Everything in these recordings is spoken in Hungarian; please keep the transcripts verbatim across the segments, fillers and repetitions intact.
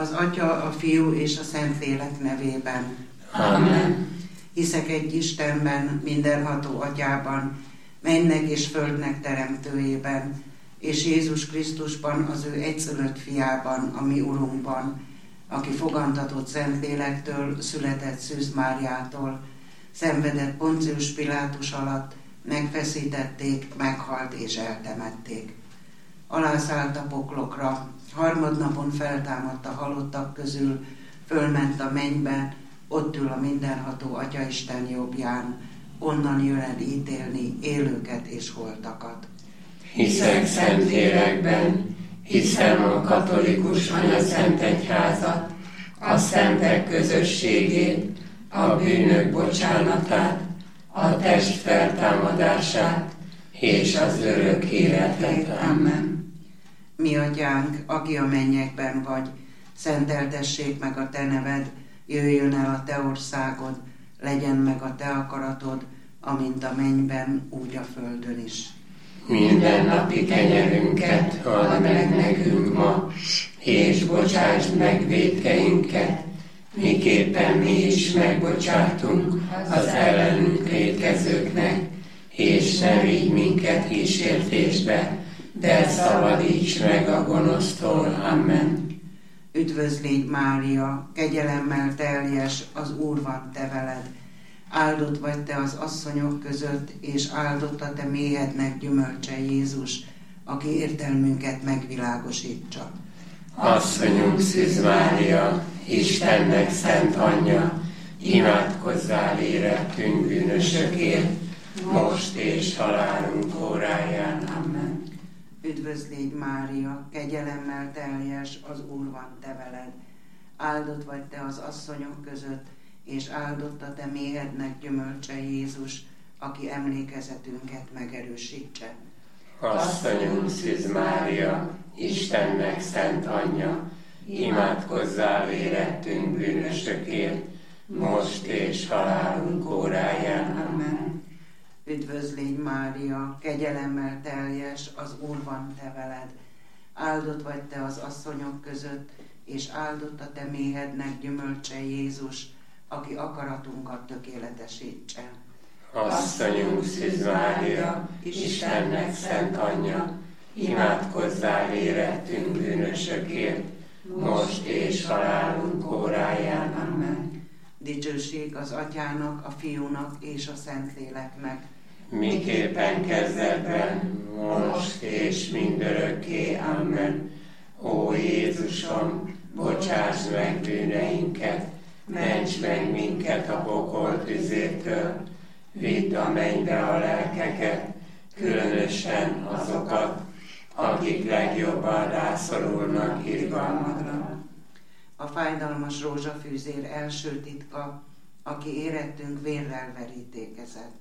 Az Atya, a Fiú és a Szentlélek nevében. Amen. Hiszek egy Istenben, mindenható Atyában, mennek és földnek teremtőjében, és Jézus Krisztusban, az ő egyszülött fiában, a mi Urunkban, aki fogantatott Szentlélektől, született Szűz Máriától, szenvedett Poncius Pilátus alatt, megfeszítették, meghalt és eltemették. Alászállt a poklokra, harmadnapon feltámadt a halottak közül, fölment a mennybe, ott ül a mindenható Atyaisten jobbján, onnan jön el ítélni élőket és holtakat. Hiszek Szentlélekben, hiszem a katolikus anyaszent egyházat, a szentek közösségét, a bűnök bocsánatát, a test feltámadását és az örök életet. Amen. Mi Atyánk, aki a mennyekben vagy, szenteltessék meg a te neved, jöjjön el a te országod, legyen meg a te akaratod, amint a mennyben, úgy a földön is. Minden napi kenyerünket add meg nekünk ma, és bocsásd meg vétkeinket, miképpen mi is megbocsátunk az ellenünk vétkezőknek, és ne vigy minket kísértésbe, de szabadíts meg a gonosztól. Amen. Üdvözlégy Mária, kegyelemmel teljes, az Úr van te veled. Áldott vagy te az asszonyok között, és áldott a te méhednek gyümölcse Jézus, aki értelmünket megvilágosítsa. Asszonyunk Szűz Mária, Istennek szent anyja, imádkozzál érettünk bűnösökért, most és halálunk óráján. Amen. Üdvözlégy Mária, kegyelemmel teljes, az Úr van te veled. Áldott vagy te az asszonyok között, és áldott a te méhednek gyümölcse Jézus, aki emlékezetünket megerősítse. Asszonyunk Szűz Mária, Istennek szent anyja, imádkozzál érettünk bűnösökért, most és halálunk óráján. Amen. Üdvözlégy Mária, kegyelemmel teljes, az Úr van te veled. Áldott vagy te az asszonyok között, és áldott a te méhednek gyümölcse Jézus, aki akaratunkat tökéletesítse. Asszonyunk Szűz Mária, Istennek szent anyja, imádkozzál érettünk bűnösökért, most és halálunk óráján. Amen. Dicsőség az Atyának, a Fiúnak és a Szentléleknek, miképpen kezdetben, most és mindörökké. Amen. Ó Jézusom, bocsáss meg bűneinket, ments meg minket a pokol tüzétől, vidd a mennybe a lelkeket, különösen azokat, akik legjobban rászorulnak irgalmadra. A fájdalmas rózsafűzér első titka, aki érettünk vérrel verítékezett.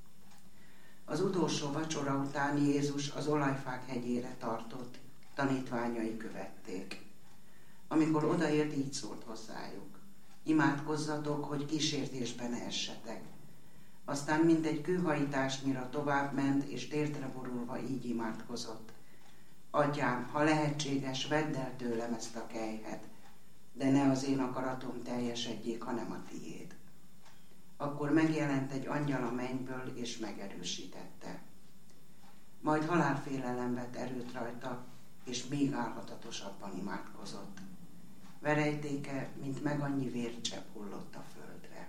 Az utolsó vacsora után Jézus az Olajfák hegyére tartott, tanítványai követték. Amikor odaért, így szólt hozzájuk: imádkozzatok, hogy kísértésbe ne essetek. Aztán mintegy kőhajításnyira tovább ment, és térdre borulva így imádkozott: Atyám, ha lehetséges, vedd el tőlem ezt a kelyhet, de ne az én akaratom teljesedjék, hanem a tiéd. Akkor megjelent egy angyal a mennyből, és megerősítette. Majd halálfélelem vett erőt rajta, és még álhatatosabban imádkozott. Verejtéke, mint meg annyi vércsepp hullott a földre.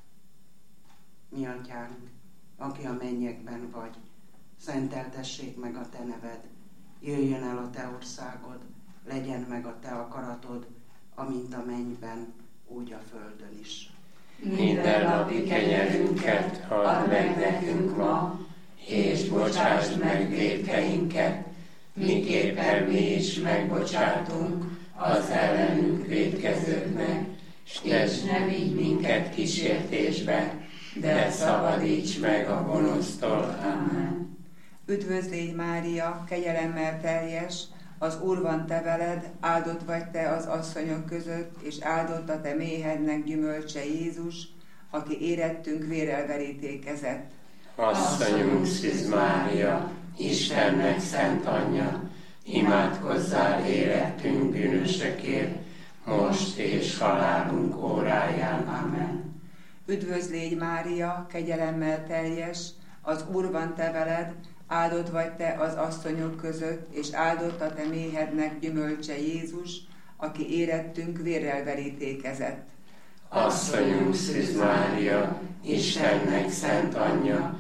Mi Atyánk, aki a mennyekben vagy, szenteltessék meg a te neved, jöjjön el a te országod, legyen meg a te akaratod, amint a mennyben, úgy a földön is. Minden napi kenyerünket add meg nekünk ma, és bocsásd meg vétkeinket, miképpen mi is megbocsátunk az ellenünk vétkezőknek, és ne vigy minket kísértésbe, de szabadíts meg a gonosztól. Amen. Üdvözlégy Mária, kegyelemmel teljes, az Úr van te veled, áldott vagy te az asszonyok között, és áldott a te méhednek gyümölcse Jézus, aki érettünk vérrel verítékezett. Asszonyunk Szűz Mária, Istennek szent anyja, imádkozzál érettünk bűnösökért, most és halálunk óráján. Amen. Üdvözl légy, Mária, kegyelemmel teljes, az Úr van te veled, áldott vagy te az asszonyok között, és áldott a te méhednek gyümölcse Jézus, aki érettünk vérrel verítékezett. Asszonyunk Szűz Mária, Istennek szent anyja,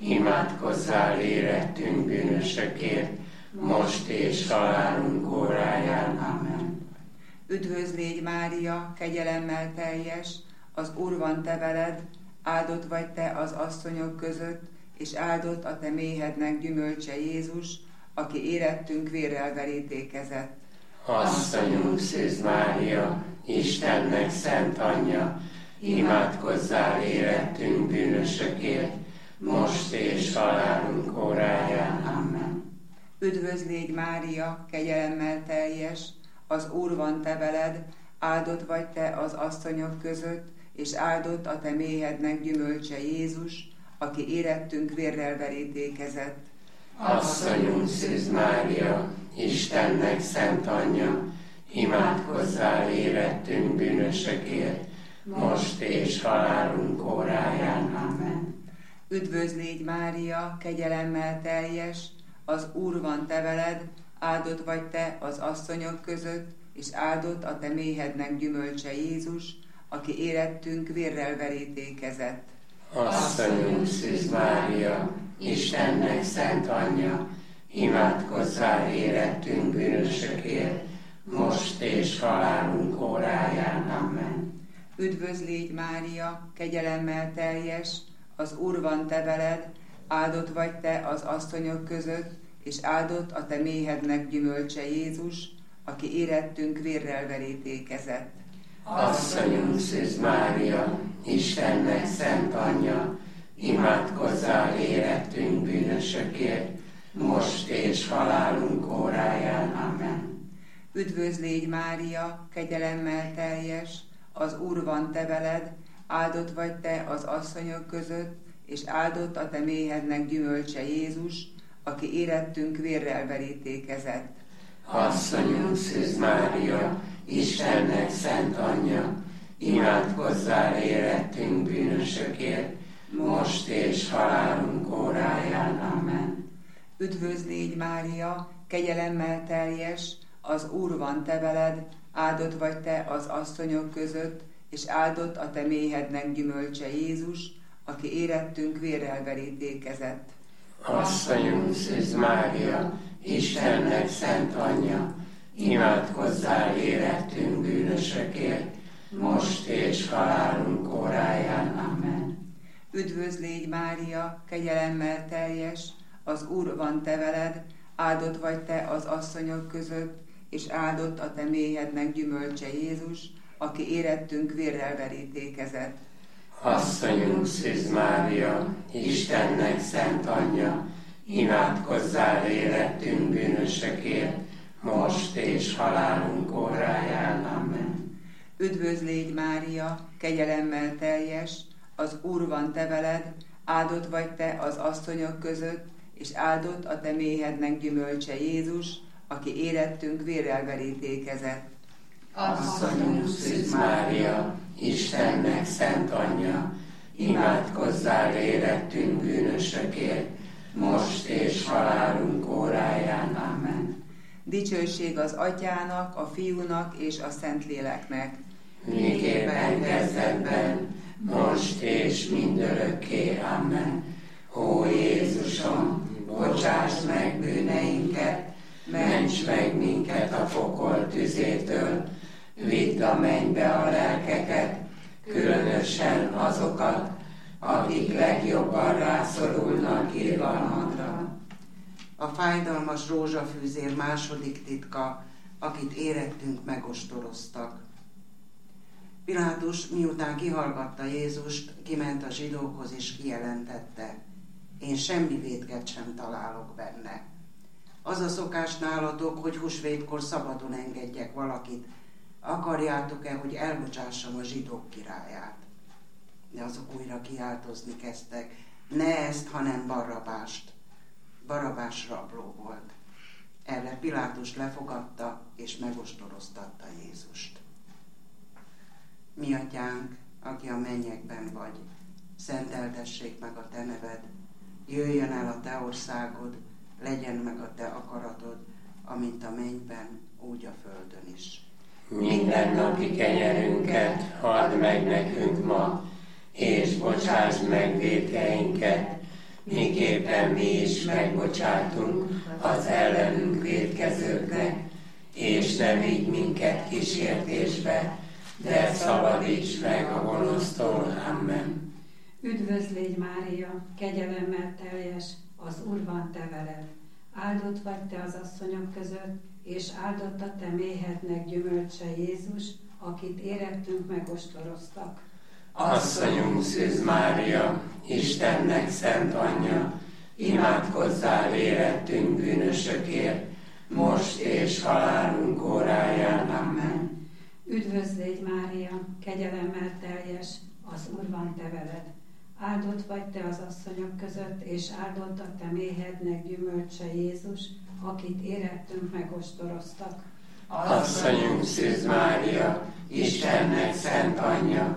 imádkozzál érettünk bűnösökért, most és halálunk óráján. Amen. Üdvözl légy, Mária, kegyelemmel teljes, az Úr van te veled, áldott vagy te az asszonyok között, és áldott a te méhednek gyümölcse Jézus, aki érettünk vérrel verítékezett. Asszonyunk Szűz Mária, Istennek szent anyja, imádkozzál érettünk bűnösökért, most és halálunk óráján. Amen. Üdvözl légy, Mária, kegyelemmel teljes, az Úr van te veled, áldott vagy te az asszonyok között, és áldott a te méhednek gyümölcse Jézus, aki érettünk vérrel verítékezett. Asszonyunk Szűz Mária, Istennek szent anyja, imádkozzál érettünk bűnösökért, most és halálunk óráján. Amen. Üdvözl légy, Mária, kegyelemmel teljes, az Úr van te veled, áldott vagy te az asszonyok között, és áldott a te méhednek gyümölcse Jézus, aki érettünk vérrel verítékezett. Asszonyunk Szűz Mária, Istennek szent anyja, imádkozzál érettünk bűnösökért, most és halálunk óráján. Amen. Üdvözl légy, Mária, kegyelemmel teljes, az Úr van te veled, áldott vagy te az asszonyok között, és áldott a te méhednek gyümölcse Jézus, aki érettünk vérrel verítékezett. Asszonyunk Szűz Mária, Istennek szent anyja, imádkozzál érettünk bűnösökért, most és halálunk óráján. Amen. Üdvözl légy, Mária, kegyelemmel teljes, az Úr van te veled, áldott vagy te az asszonyok között, és áldott a te méhednek gyümölcse Jézus, aki érettünk vérrel verítékezett. Asszonyunk Szűz Mária, Istennek szent anyja, imádkozzál érettünk bűnösökért, most és halálunk óráján. Amen. Üdvözl légy, Mária, kegyelemmel teljes, az Úr van te veled, áldott vagy te az asszonyok között, és áldott a te méhednek gyümölcse Jézus, aki érettünk vérrel verítékezett. Asszonyunk Szűz Mária, Istennek szent anyja, imádkozzál érettünk bűnösökért, most és halálunk óráján. Amen. Üdvözl légy, Mária, kegyelemmel teljes, az Úr van te veled, áldott vagy te az asszonyok között, és áldott a te méhednek gyümölcse Jézus, aki érettünk vérrel verítékezett. Asszonyunk Szűz Mária, Istennek szent anyja, imádkozzál érettünk bűnösökért, most és halálunk óráján. Amen. Üdvözl légy, Mária, kegyelemmel teljes, az Úr van te veled, áldott vagy te az asszonyok között, és áldott a te méhednek gyümölcse Jézus, aki érettünk vérrel verítékezett. Asszonyunk Szűz Mária, Istennek szent anyja, imádkozzál érettünk bűnösökért, most és halálunk óráján. Amen. Dicsőség az Atyának, a Fiúnak és a Szentléleknek. Miképpen kezdetben, most és mindörökké. Amen. Ó Jézusom, bocsáss meg bűneinket, ments meg minket a pokol tüzétől, vidd a mennybe a lelkeket, különösen azokat, akik legjobban rászorulnak irgalmadra. A fájdalmas rózsafűzér második titka, akit érettünk megostoroztak. Pilátus, miután kihallgatta Jézust, kiment a zsidókhoz és kijelentette: én semmi vétket sem találok benne. Az a szokás nálatok, hogy húsvétkor szabadon engedjek valakit. Akarjátok-e, hogy elbocsássam a zsidók királyát? De azok újra kiáltozni kezdtek: ne ezt, hanem Barrabást. Barrabás rabló volt. Erre Pilátus lefogadta és megostoroztatta Jézust. Mi atyánk, aki a mennyekben vagy, szenteltessék meg a te neved, jöjjön el a te országod, legyen meg a te akaratod, amint a mennyben, úgy a földön is. Mindennapi kenyerünket add meg nekünk ma, és bocsásd meg vétkeinket, miképpen mi is megbocsátunk az ellenünk vétkezőknek, és ne vigy minket kísértésbe, de szabadíts meg a gonosztól. Amen. Üdvözl légy, Mária, kegyelemmel teljes, az Úr van te veled. Áldott vagy te az asszonyok között, és áldott a te méhednek gyümölcse Jézus, akit érettünk megostoroztak. Asszonyunk Szűz Mária, Istennek szent anyja, imádkozzál érettünk bűnösökért, most és halálunk óráján. Amen. Üdvözl légy, Mária, kegyelemmel teljes, az Úr van te veled. Áldott vagy te az asszonyok között, és áldott a te méhednek gyümölcse Jézus, akit érettünk megostoroztak. Asszonyunk Szűz Mária, Istennek szent anyja,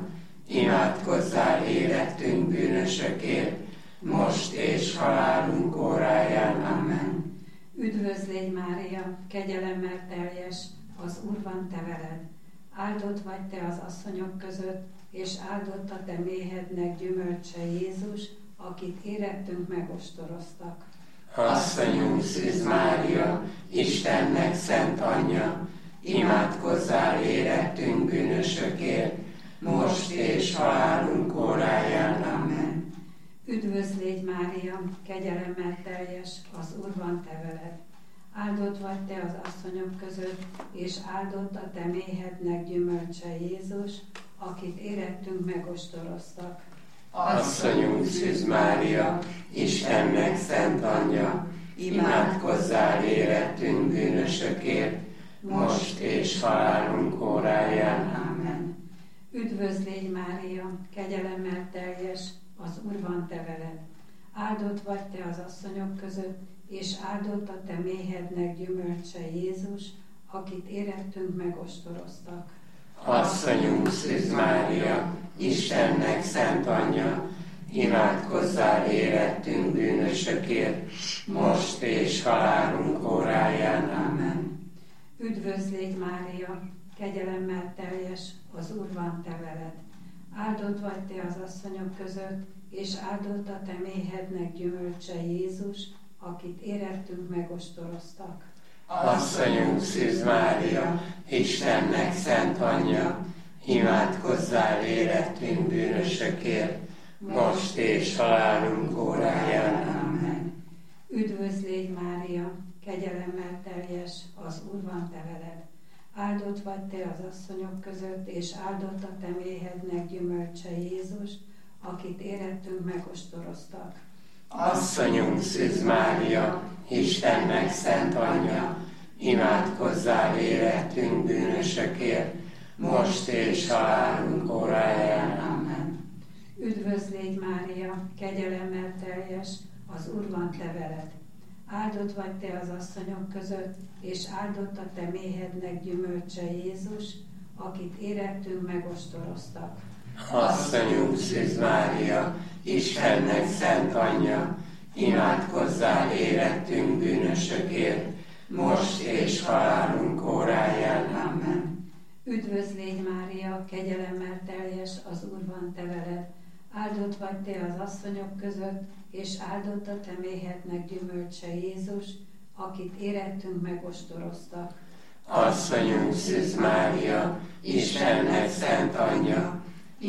imádkozzál érettünk bűnösökért, most és halálunk óráján. Amen. Üdvözl légy, Mária, kegyelemmel teljes, az Úr van te veled. Áldott vagy te az asszonyok között, és áldott a te méhednek gyümölcse Jézus, akit érettünk megostoroztak. Asszonyunk Szűz Mária, Istennek szent anyja, imádkozzál érettünk bűnösökért, most és halálunk óráján. Amen. Üdvözl légy, Mária, kegyelemmel teljes, az Úr van te veled. Áldott vagy te az asszonyok között, és áldott a te méhednek gyümölcse Jézus, akit érettünk megostoroztak. Asszonyunk Szűz Mária, Istennek szent anyja, imádkozzál érettünk bűnösökért, most és halálunk óráján. Amen. Üdvözl légy, Mária, kegyelemmel teljes, az Úr van te veled. Áldott vagy te az asszonyok között, és áldott a te méhednek gyümölcse Jézus, akit érettünk megostoroztak. Asszonyunk Szűz Mária, Istennek szent anyja, imádkozzál érettünk bűnösökért, most és halálunk óráján. Amen. Üdvözl légy, Mária, kegyelemmel teljes, az Úr van te veled. Áldott vagy te az asszonyok között, és áldott a te méhednek gyümölcse Jézus, akit érettünk megostoroztak. Asszonyunk Szűz Mária, Istennek szent anyja, imádkozzál érettünk bűnösökért, most és halálunk óráján. Amen. Üdvözl légy, Mária, kegyelemmel teljes, az Úr van te veled. Áldott vagy te az asszonyok között, és áldott a te méhednek gyümölcse Jézus, akit érettünk megostoroztak. Asszonyunk Szűz Mária, Istennek szent anyja, imádkozzál érettünk bűnösökért, most és halálunk óráján. Amen. Üdvözl légy, Mária, kegyelemmel teljes, az Úr van te veled. Áldott vagy te az asszonyok között, és áldott a te méhednek gyümölcse Jézus, akit érettünk megostoroztak. Asszonyunk Szűz Mária, Istennek szent anyja, imádkozzál érettünk bűnösökért, most és halálunk óráján. Amen. Üdvözl légy, Mária, kegyelemmel teljes, az Úr van te veled. Áldott vagy te az asszonyok között, és áldott a te méhednek gyümölcse Jézus, akit érettünk megostoroztak. Asszonyunk Szűz Mária, Istennek szent anyja,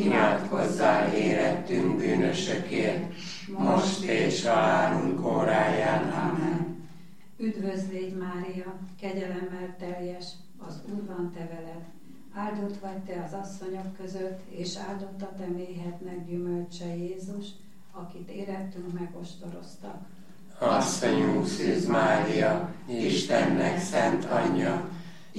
imádkozzál érettünk bűnösökért, most és halálunk óráján. Amen. Üdvözl légy, Mária, kegyelemmel teljes, az Úr van te veled. Áldott vagy te az asszonyok között, és áldott a te méhednek gyümölcse Jézus, akit érettünk megostoroztak. Asszonyunk Szűz Mária, Istennek szent anyja,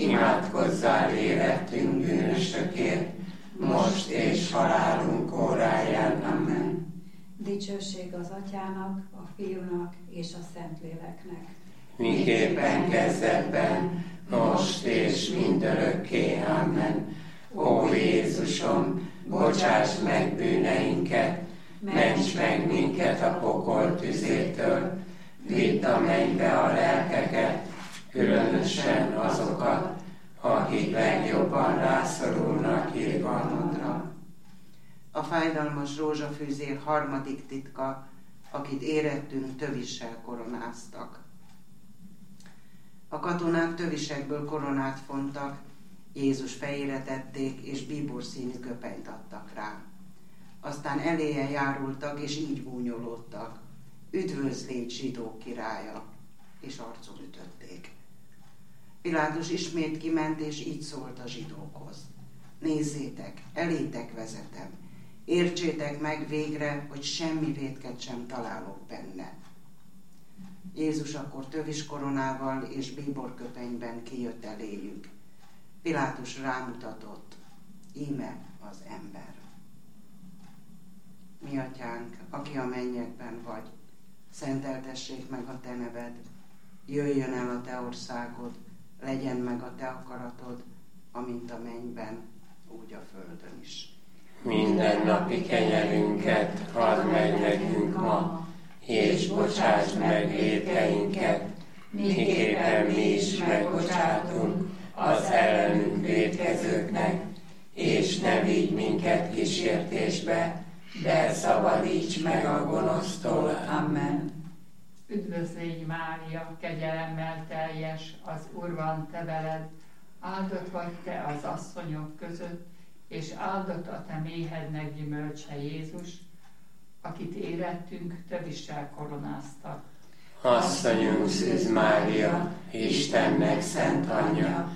imádkozzál érettünk bűnösökért, most és halálunk óráján. Amen. Dicsőség az Atyának, a Fiúnak és a Szentléleknek. Miképpen kezdetben, most és mindörökké. Amen. Ó Jézusom, bocsáss meg bűneinket, ments meg minket a pokol tüzétől, vidd a mennybe a lelkeket, különösen azokat, akik legjobban rászorulnak irgalmadra. A fájdalmas rózsafűzér harmadik titka, akit érettünk tövissel koronáztak. A katonák tövisekből koronát fontak, Jézus fejére tették, és bíborszínű köpenyt adtak rá. Aztán eléje járultak, és így gúnyolódtak. Üdvözlégy, zsidók királya! És arcon ütötték. Pilátus ismét kiment, és így szólt a zsidókhoz. Nézzétek, elétek vezetem, értsétek meg végre, hogy semmi vétket sem találok benne. Jézus akkor tövis koronával és bíborköpenyben kijött eléjük. Pilátus rámutatott, íme az ember. Mi atyánk, aki a mennyekben vagy, szenteltessék meg a te neved, jöjjön el a te országod, legyen meg a te akaratod, amint a mennyben, úgy a földön is. Minden napi kenyerünket add meg nekünk ma, és bocsásd meg vétkeinket, miképpen mi is megbocsátunk az ellenünk vétkezőknek, és ne vigy minket kísértésbe, de szabadíts meg a gonosztól. Amen. Üdvözlégy Mária, kegyelemmel teljes, az Úr van te veled, áldott vagy te az asszonyok között, és áldott a te méhednek gyümölcse Jézus, akit érettünk tövissel koronáztak. Asszonyunk Szűz Mária, Istennek szent anyja,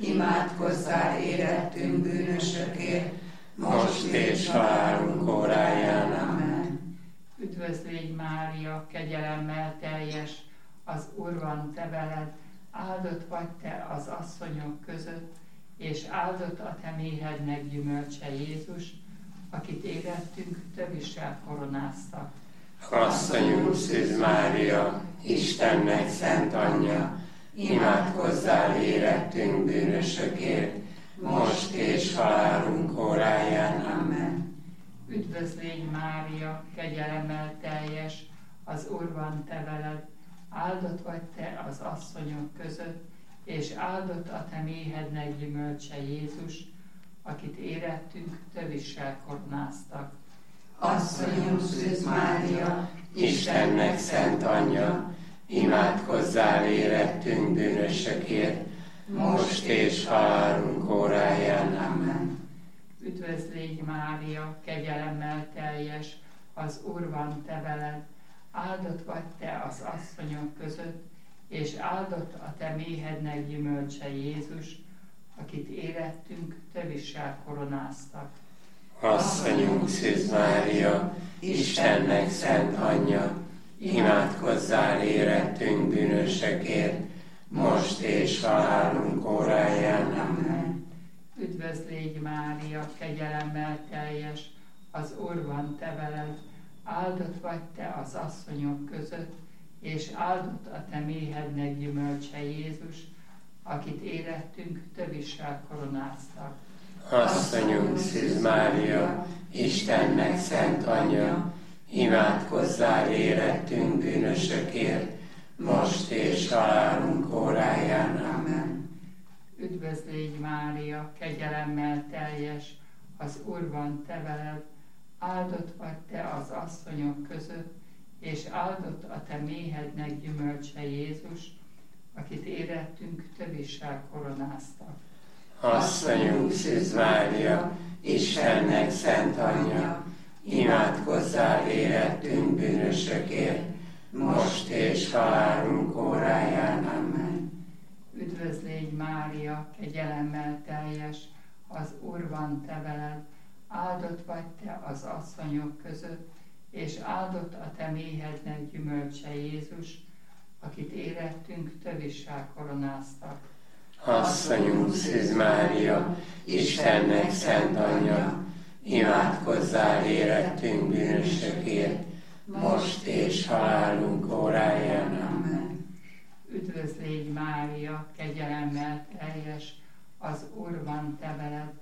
imádkozzál érettünk bűnösökért, most és halálunk óráján. Amen. Üdvözlégy Mária, kegyelemmel teljes, az Úr van te veled, áldott vagy te az asszonyok között, és áldott a te méhednek gyümölcse Jézus, akit érettünk tövissel koronáztak. Asszonyunk Szűz Mária, Istennek szent anyja, imádkozzál érettünk bűnösökért, most és halálunk óráján. Amen. Üdvözlégy Mária, kegyelemmel teljes, az Úr van te veled, áldott vagy te az asszonyok között, és áldott a te méhednek gyümölcse Jézus, akit érettünk tövissel koronáztak. Asszonyunk Szűz Mária, Istennek szent anyja, imádkozzál érettünk bűnösökért, most és halálunk óráján. Amen. Üdvözlégy Mária, kegyelemmel teljes, az Úr van te veled, áldott vagy te az asszonyok között, és áldott a te méhednek gyümölcse Jézus, akit érettünk tövissel koronáztak. Asszonyunk Szűz Mária, Istennek szent anyja, imádkozzál érettünk bűnösökért, most és halálunk óráján. Amen. Üdvözlégy Mária, kegyelemmel teljes, az Úr van te veled, áldott vagy te az asszonyok között, és áldott a te méhednek gyümölcse Jézus, akit érettünk tövissel koronáztak. Asszonyunk Szűz Mária, Istennek szent anyja, imádkozzál érettünk bűnösökért, most és halálunk óráján. Amen. Üdvözlégy Mária, kegyelemmel teljes, az Úr van te veled, áldott vagy te az asszonyok között, és áldott a te méhednek gyümölcse Jézus, akit érettünk tövissel koronáztak. Asszonyunk Szűz Mária, Istennek szent anyja, imádkozzál érettünk bűnösökért, most és halálunk óráján. Amen. Üdvözlégy Mária, kegyelemmel teljes, az Úr van te veled, áldott vagy te az asszonyok között, és áldott a te méhednek gyümölcse Jézus, akit érettünk tövissel koronáztak. Asszonyunk Szűz Mária, Istennek szent anyja, imádkozzál érettünk bűnösökért, most és halálunk óráján. Amen. Üdvözlégy Mária, kegyelemmel teljes, az Úr van te veled,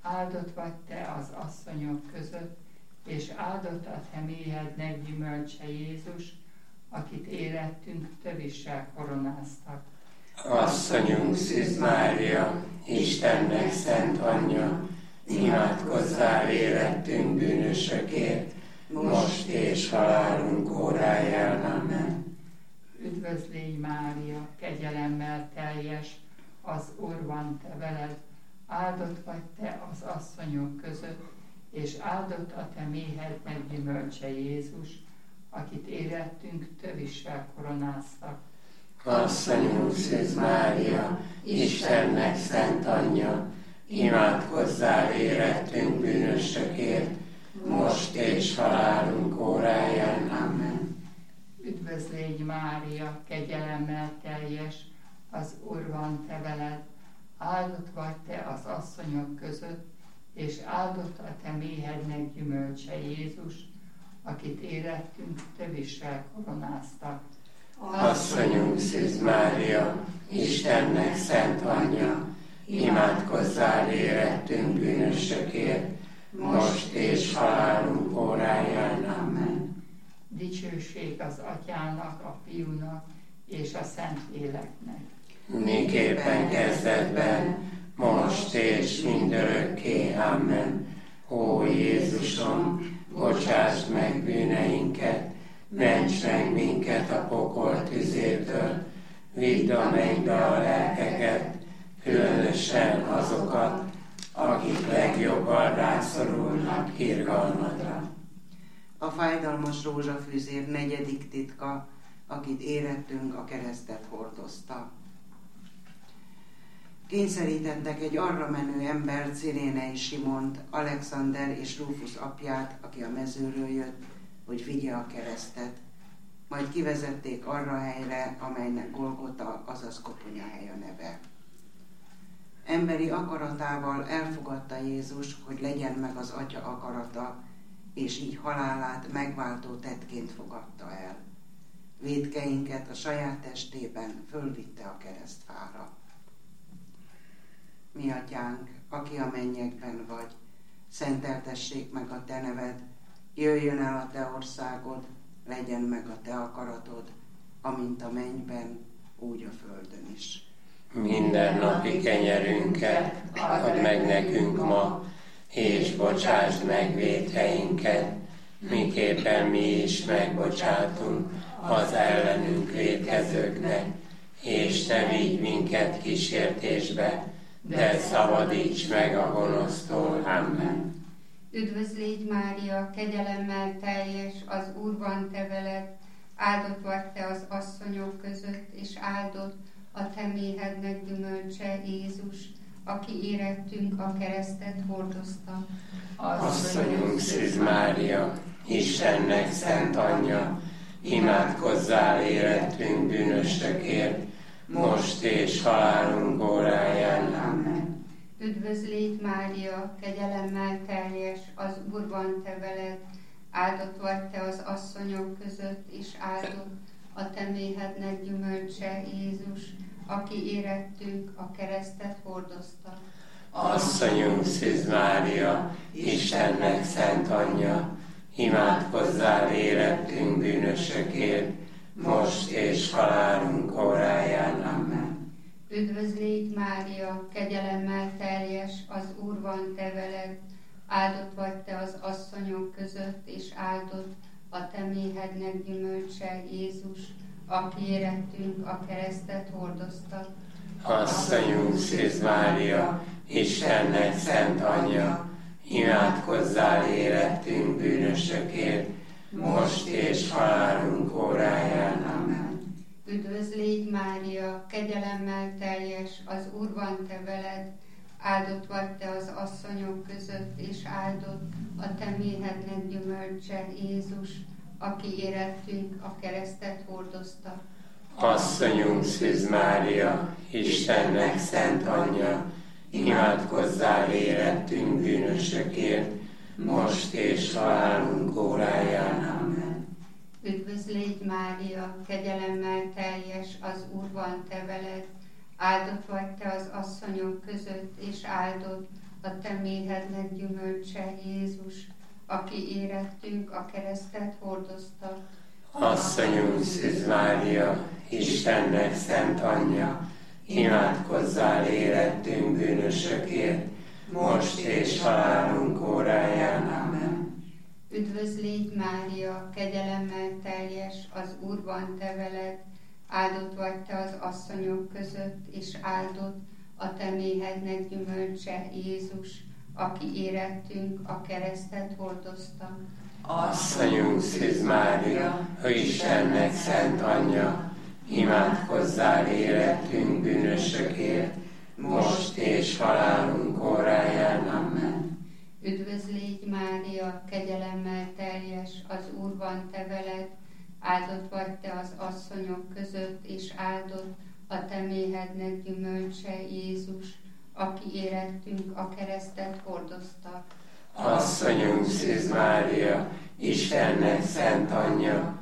áldott vagy te az asszonyok között, és áldott a te méhednek gyümölcse Jézus, akit érettünk tövissel koronáztak. Asszonyunk Szűz Mária, Istennek szent anyja, imádkozzál érettünk bűnösökért, most és halálunk óráján. Amen. Üdvözlégy Mária, kegyelemmel teljes, az Úr van te veled, áldott vagy te az asszonyok között, és áldott a te méhednek gyümölcse Jézus, akit érettünk tövissel koronáztak. Asszonyunk Szűz Mária, Istennek szent anyja, imádkozzál érettünk bűnösökért, most és halálunk óráján. Amen. Üdvözlégy Mária, kegyelemmel teljes, az Úr van te veled, áldott vagy te az asszonyok között, és áldott a te méhednek gyümölcse Jézus, akit érettünk tövissel koronáztak. Asszonyunk Szűz Mária, Istennek szent anyja, imádkozzál érettünk bűnösökért, most és halálunk óráján. Amen. Dicsőség az Atyának, a Fiúnak és a Szentléleknek. Miképpen kezdetben, most és mindörökké. Amen. Ó Jézusom, bocsásd meg bűneinket, ments meg minket a pokol tüzétől, vidd a mennybe a lelkeket, különösen azokat, akik legjobban rászorulnak irgalmadra. A fájdalmas rózsafűzér negyedik titka, akit érettünk, a keresztet hordozta. Kényszerítettek egy arra menő ember, Cirénei Simont, Alexander és Rúfusz apját, aki a mezőről jött, hogy vigye a keresztet. Majd kivezették arra a helyre, amelynek Golgota, azaz koponyahely a neve. Emberi akaratával elfogadta Jézus, hogy legyen meg az Atya akarata, és így halálát megváltó tettként fogadta el. Vétkeinket a saját testében fölvitte a keresztfára. Mi Atyánk, aki a mennyekben vagy, szenteltessék meg a te neved, jöjjön el a te országod, legyen meg a te akaratod, amint a mennyben, úgy a földön is. Minden napi kenyerünket add meg nekünk ma, és bocsásd meg vétkeinket, miképpen mi is megbocsátunk az ellenünk vétkezőknek, és ne vigy minket kísértésbe, de szabadíts meg a gonosztól. Amen. Üdvözlégy Mária, kegyelemmel teljes, az Úr van te veled, áldott vagy te az asszonyok között, és áldott a te méhednek gyümölcse Jézus, aki érettünk a keresztet hordozta. Asszonyunk Szűz Mária, Istennek szent anyja, imádkozzál érettünk bűnösökért, most és halálunk óráján. Amen. Üdvözlégy Mária, kegyelemmel teljes, az Úr van te veled, áldott vagy te az asszonyok között, és áldott a te méhednek gyümölcse Jézus, aki érettünk a keresztet hordozta. Asszonyunk Szűz Mária, Istennek szent anyja, imádkozzál érettünk bűnösökért, most és halálunk óráján. Amen. Üdvözlégy Mária, kegyelemmel teljes, az Úr van te veled, áldott vagy te az asszonyok között, és áldott a te méhednek gyümölcse Jézus, aki érettünk a keresztet hordozta. Asszonyunk Szűz Mária, Istennek szent anyja, imádkozzál érettünk bűnösökért, most és halálunk óráján. Amen. Üdvözlégy Mária, kegyelemmel teljes, az Úr van te veled, áldott vagy te az asszonyok között, és áldott a te méhednek gyümölcse Jézus, aki érettünk a keresztet hordozta. Asszonyunk Szűz Mária, Istennek szent anyja, imádkozzál érettünk bűnösökért, most és halálunk óráján. Amen. Üdvözlégy Mária, kegyelemmel teljes, az Úr van te veled, áldott vagy te az asszonyok között, és áldott a te méhednek gyümölcse Jézus, aki érettünk a keresztet hordozta. Asszonyunk Szűz Mária, Istennek szent anyja, imádkozzál érettünk bűnösökért, most és halálunk óráján. Amen. Üdvözl légy Mária, kegyelemmel teljes, az Úr van te veled, áldott vagy te az asszonyok között, és áldott a te méhednek gyümölcse Jézus, aki érettünk a keresztet hordozta. Asszonyunk Szűz Mária, Istennek szent anyja, imádkozzál érettünk bűnösökért, most és halálunk óráján. Amen. Üdvözl légy Mária, kegyelemmel teljes, az Úr van te veled, áldott vagy te az asszonyok között, és áldott a te méhednek gyümölcse Jézus, aki érettünk a keresztet hordozta. Asszonyunk Szűz Mária, Istennek szent anyja,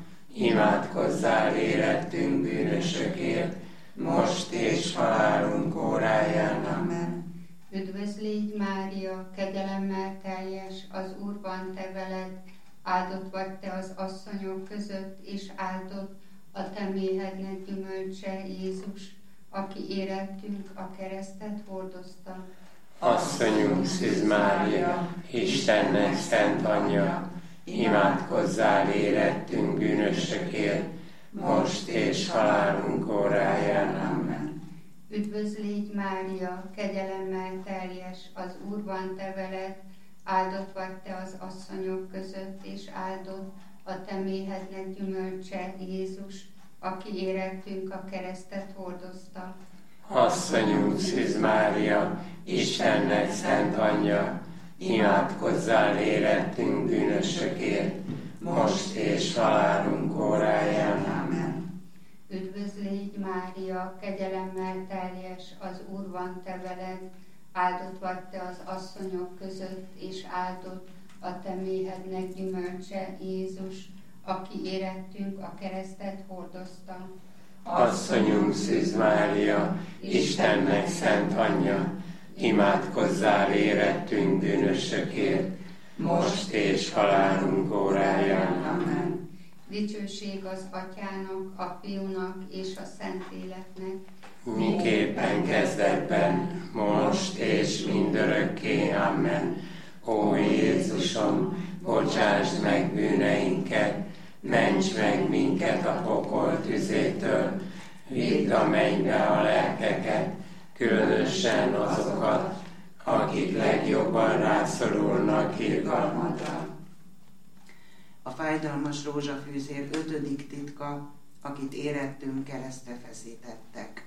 imádkozzál érettünk bűnösökért, most és halálunk óráján. Amen. Üdvözl légy Mária, kegyelemmel teljes, az Úr van te veled, áldott vagy te az asszonyok között, és áldott a te méhednek gyümölcse Jézus, aki érettünk a keresztet hordozta. Asszonyunk Szűz Mária, Istennek szent anyja, imádkozzál érettünk bűnösökért, most és halálunk óráján. Amen. Üdvözl légy Mária, kegyelemmel teljes, az Úr van te veled, áldott vagy te az asszonyok között, és áldott a te méhednek gyümölcse Jézus, aki érettünk a keresztet hordozta. Asszonyunk Szűz Mária, Istennek szent anyja, imádkozzál érettünk bűnösökért, most és halálunk óráján. Amen. Üdvözl légy Mária, kegyelemmel teljes, az Úr van te veled, áldott vagy te az asszonyok között, és áldott a te méhednek gyümölcse Jézus, aki érettünk a keresztet hordozta. Asszonyunk Szűz Mária, Istennek szent anyja, imádkozzál érettünk bűnösökért, most és halálunk óráján. Amen. Dicsőség az Atyának, a Fiúnak és a Szentléleknek, miképpen kezdetben, most és mindörökké. Amen. Ó Jézusom, bocsásd meg bűneinket, ments meg minket a pokol tüzétől, vidd a mennybe a lelkeket, különösen azokat, akik legjobban rászorulnak irgalmadra. A fájdalmas rózsafűzér ötödik titka, akit érettünk keresztre feszítettek.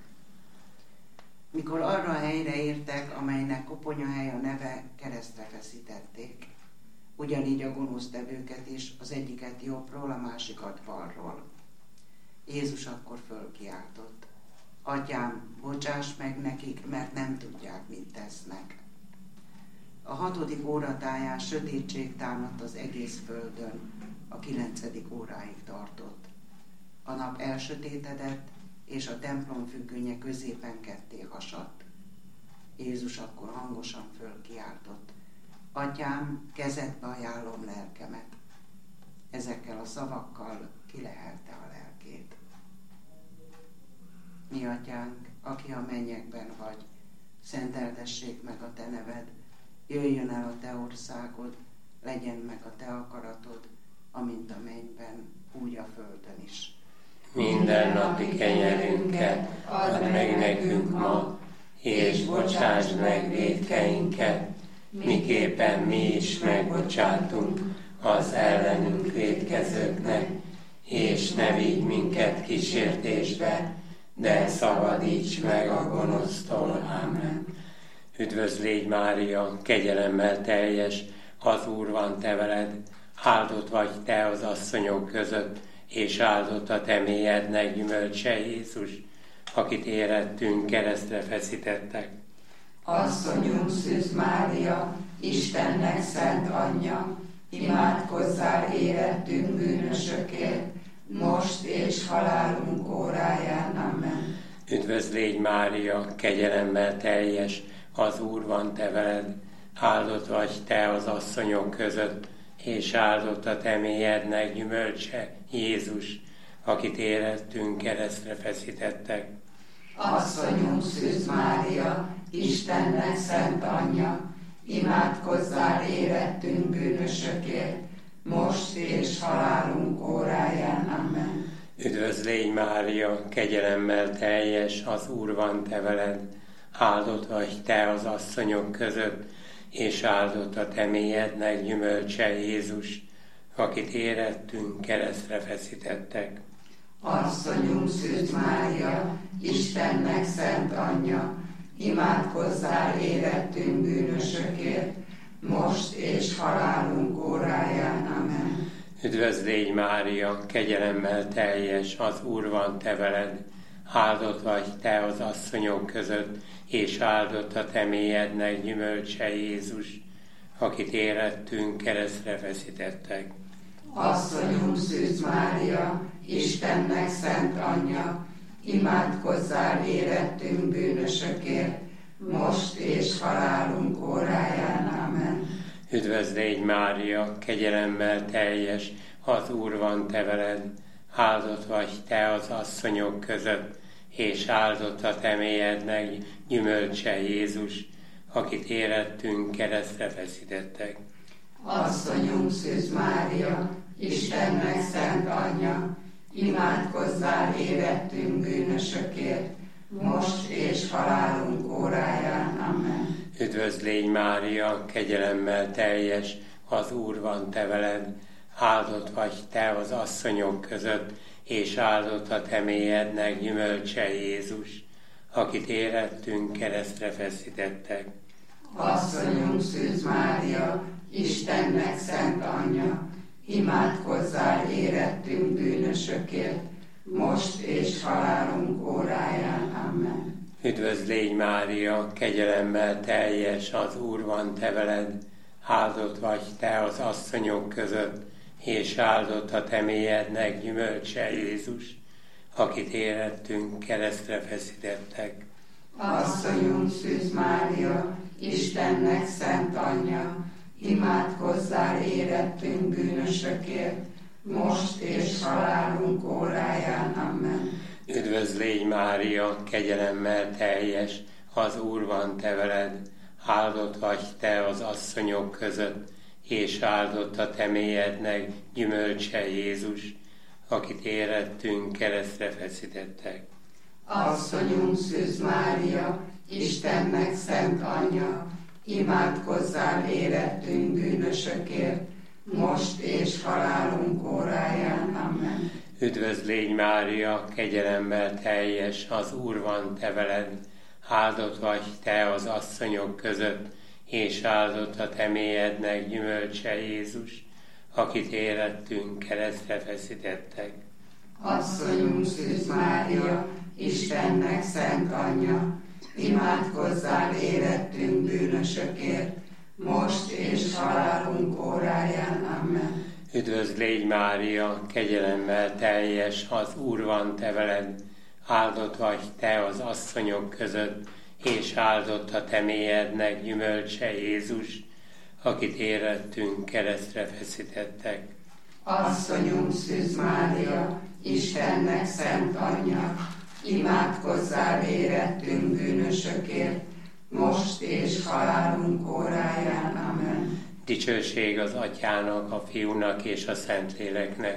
Mikor arra a helyre értek, amelynek koponyahely a neve, keresztre feszítették. Ugyanígy a gonosztevőket is, az egyiket jobbról, a másikat balról. Jézus akkor fölkiáltott: Atyám, bocsáss meg nekik, mert nem tudják, mit tesznek. A hatodik óratáján sötétség támadt az egész földön, a kilencedik óráig tartott. A nap elsötétedett, és a templom függönye középen ketté hasadt. Jézus akkor hangosan fölkiáltott: Atyám, kezedbe ajánlom lelkemet. Ezekkel a szavakkal kilehelte a lelkét. Mi atyánk, aki a mennyekben vagy, szenteltessék meg a te neved, jöjjön el a te országod, legyen meg a te akaratod, amint a mennyben, úgy a földön is. Minden napi kenyerünket add meg nekünk ma, és bocsásd meg vétkeinket, miképpen mi is megbocsátunk az ellenünk vétkezőknek, és ne vigy minket kísértésbe, de szabadíts meg a gonosztól. Amen. Üdvözl légy Mária, kegyelemmel teljes, az Úr van te veled, áldott vagy te az asszonyok között, és áldott a te méhednek gyümölcse Jézus, akit érettünk keresztre feszítettek. Asszonyunk Szűz Mária, Istennek szent anyja, imádkozzál érettünk bűnösökért, most és halálunk óráján. Amen. Üdvözl légy Mária, kegyelemmel teljes, az Úr van te veled, áldott vagy te az asszonyok között, és áldott a te méhednek gyümölcse, Jézus, akit érettünk keresztre feszítettek. Asszonyunk Szűz Mária, Istennek szent anyja, imádkozzál érettünk bűnösökért, most és halálunk óráján. Amen. Üdvözl légy Mária, kegyelemmel teljes, az Úr van te veled, áldott vagy te az asszonyok között, és áldott a te méhednek gyümölcse, Jézus, akit érettünk keresztre feszítettek. Asszonyunk Szűz Mária, Istennek szent anyja, imádkozzál érettünk bűnösökért, most és halálunk óráján. Amen. Üdvözl légy Mária, kegyelemmel teljes, az Úr van te veled, áldott vagy te az asszonyok között, és áldott a te méhednek gyümölcse, Jézus, akit érettünk keresztre feszítettek. Asszonyunk Szűz Mária, Istennek szent anyja, imádkozzál érettünk bűnösökért, most és halálunk óráján. Amen. Üdvözl légy Mária, kegyelemmel teljes, az Úr van te veled, áldott vagy te az asszonyok között, és áldott a te méhednek gyümölcse, Jézus, akit érettünk keresztre feszítettek. Asszonyunk Szűz Mária, Istennek szent anyja, imádkozzál érettünk bűnösökért, most és halálunk óráján. Amen. Üdvözl légy Mária, kegyelemmel teljes, az Úr van te veled, áldott vagy te az asszonyok között, és áldott a te méhednek gyümölcse, Jézus, akit érettünk keresztre feszítettek. Asszonyunk Szűz Mária, Istennek szent anyja, imádkozzál érettünk bűnösökért, most és halálunk óráján. Amen. Üdvözl légy Mária, kegyelemmel teljes, az Úr van te veled, áldott vagy te az asszonyok között, és áldott a te méhednek gyümölcse, Jézus, akit érettünk keresztre feszítettek. Asszonyunk Szűz Mária, Istennek szent anyja, imádkozzál érettünk bűnösökért, most és halálunk óráján. Amen. Üdvözl légy Mária, kegyelemmel teljes, az Úr van te veled, áldott vagy te az asszonyok között, és áldott a te méhednek gyümölcse, Jézus, akit érettünk keresztre feszítettek. Asszonyunk Szűz Mária, Istennek szent anyja, imádkozzál érettünk bűnösökért, most és halálunk óráján. Amen. Üdvözl légy Mária, kegyelemmel teljes, az Úr van te veled, áldott vagy te az asszonyok között, és áldott a te méhednek gyümölcse, Jézus, akit érettünk keresztre feszítettek. Asszonyunk Szűz Mária, Istennek szent anyja, imádkozzál érettünk bűnösökért, most és halálunk óráján. Amen. Üdvözl légy Mária, kegyelemmel teljes, az Úr van te veled, áldott vagy te az asszonyok között, és áldott a te méhednek gyümölcse, Jézus, akit érettünk keresztre feszítettek. Asszonyunk Szűz Mária, Istennek szent anyja, imádkozzál érettünk bűnösökért, most és halálunk óráján. Amen. Dicsőség az Atyának, a Fiúnak és a Szentléleknek,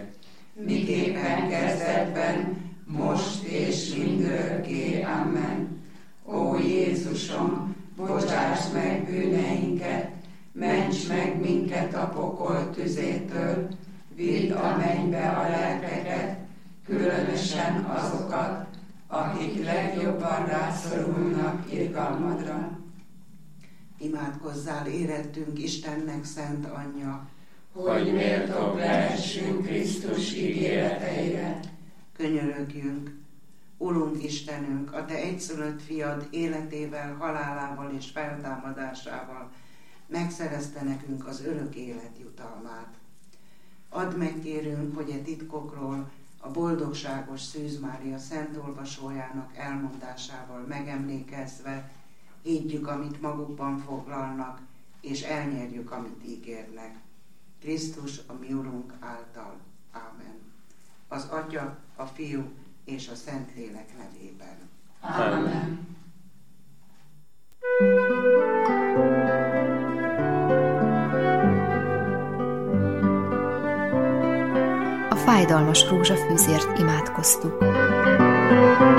miképpen kezdetben, most és mindörökké. Amen. Ó Jézusom, bocsáss meg bűneinket, ments meg minket a pokol tüzétől, vidd a mennybe a lelkeket, különösen azokat, akik legjobban rászorulnak irgalmadra. Imádkozzál érettünk Istennek szent anyja, hogy méltók lehessünk Krisztus ígéreteire. Könyörögjünk, Urunk Istenünk, a te egyszülött fiad életével, halálával és feltámadásával megszerezte nekünk az örök élet jutalmát. Add meg, kérünk, hogy e titkokról a boldogságos Szűz Mária szent olvasójának elmondásával megemlékezve higgyük, amit magukban foglalnak, és elnyerjük, amit ígérnek. Krisztus, a mi Urunk által. Ámen. Az Atya, a Fiú és a Szentlélek nevében. Ámen. A fájdalmas rózsafűzért imádkoztuk.